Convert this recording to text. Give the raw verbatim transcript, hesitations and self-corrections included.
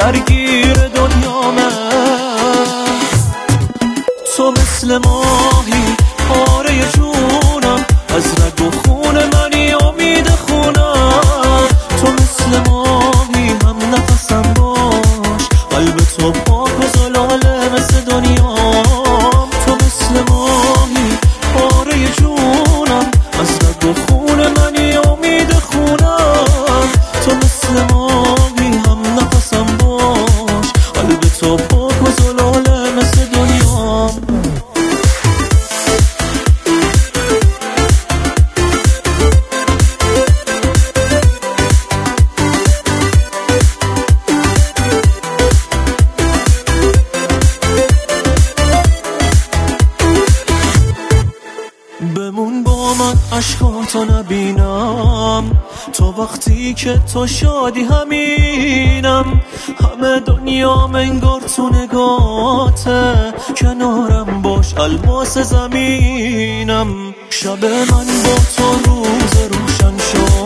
درگیر دنیامه. تو مثل ماهی پاره جونم، از رگ و خون منی امید خونم. تو مثل ماهی هم نفسم باش، قلب تو پاک و زلاله مثل دنیام. تو مثل ماهی پاره جونم، از رگ و خون منی امید خونم. تو مثل ماهی هم نفسم باش، قلب تو پاک و زلاله مثل دنیام. بمون با من عشقاتو نبینم، تا وقتی که تو شادی همینم. همه دنیا انگار تو نگاته، کنارم باش الماس زمینم. شب من با تو روز روشن شد،